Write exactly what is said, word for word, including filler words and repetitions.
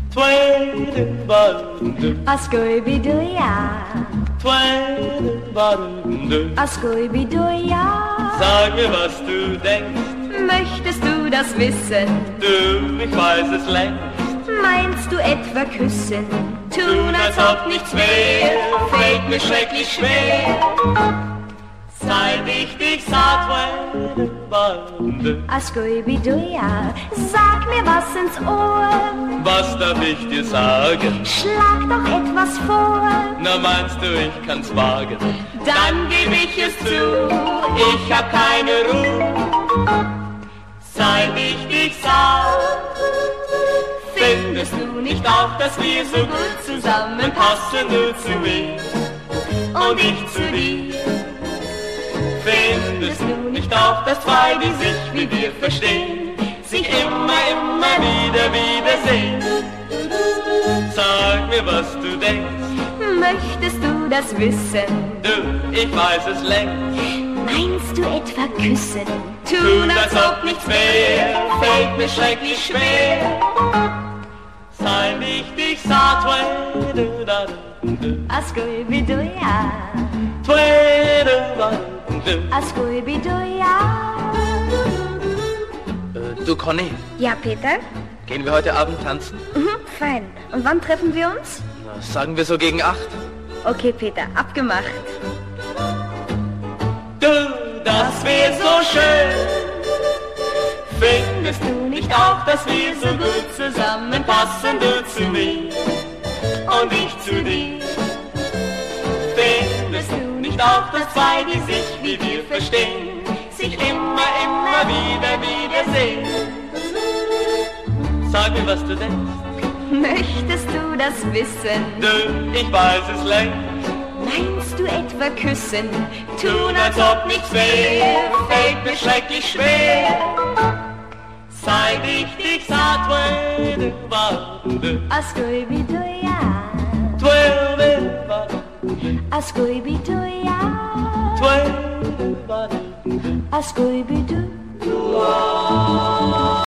Ascoibiduja, Ascoibiduja. Sag mir, was du denkst. Möchtest du das wissen? Du, ich weiß es längst. Meinst du etwa küssen? Tun, als ob nichts wär, fällt mir schrecklich schwer. Seit ich dich sah, Ascoibiduja, sag mir was ins Ohr. Was darf ich dir sagen? Schlag doch etwas vor. Na, meinst du, ich kann's wagen? Dann geb ich es zu, Ich hab keine Ruhe. Seit ich dich sah, findest du nicht auch, dass wir so gut zusammenpassen, du zu mir und ich zu dir? Findest du nicht auch, dass zwei, die sich wie wir verstehen, sich immer, immer wieder, wiedersehen? Sag mir, was du denkst. Möchtest du das wissen? Du, ich weiß es längst. Meinst du etwa küssen? Tun, als ob nichts wär, fällt mir schrecklich schwer. Seit ich dich sah, Ascoibiduja, Äh, Ascoibiduja. Du, Conny, Ja, Peter? gehen wir heute Abend tanzen? Mhm, fein. Und wann treffen wir uns? Na, sagen wir so gegen acht. Okay, Peter, abgemacht. Du, das wär so schön. Findest du nicht auch, dass wir so gut zusammenpassen, du zu mir und ich zu dir? Findest du nicht auch, dass zwei, die sich wie wir verstehen, sich immer, immer wieder, wiedersehen? Sag mir, was du denkst. Möchtest du das wissen? Du, ich weiß es längst. Meinst du etwa küssen? Tun, als ob nichts wär, fällt mir schrecklich schwer. Seit ich dich sah, twelve, Ascoibiduja, twelve, Ascoibiduja, twelve, Ascoibidu.